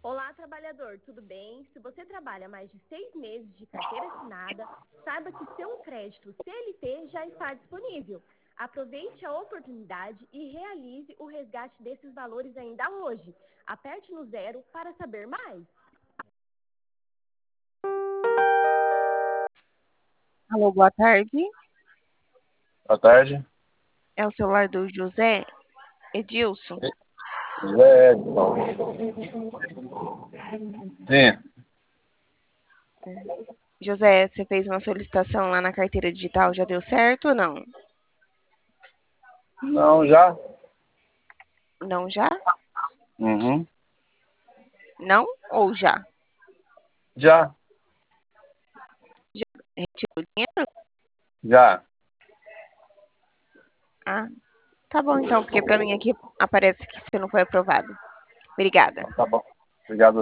Olá, trabalhador, tudo bem? Se você trabalha mais de 6 meses de carteira assinada, saiba que seu crédito CLT já está disponível. Aproveite a oportunidade e realize o resgate desses valores ainda hoje. Aperte no 0 para saber mais. Alô, boa tarde. Boa tarde. É o celular do José Edilson. José Edson. Sim. José, você fez uma solicitação lá na carteira digital, já deu certo ou não? Não, já? Não já? Uhum. Não ou já? Já? Retirou o dinheiro? Já. Ah, tá bom então, porque pra mim aqui aparece que você não foi aprovado. Obrigada. Tá bom. Obrigado.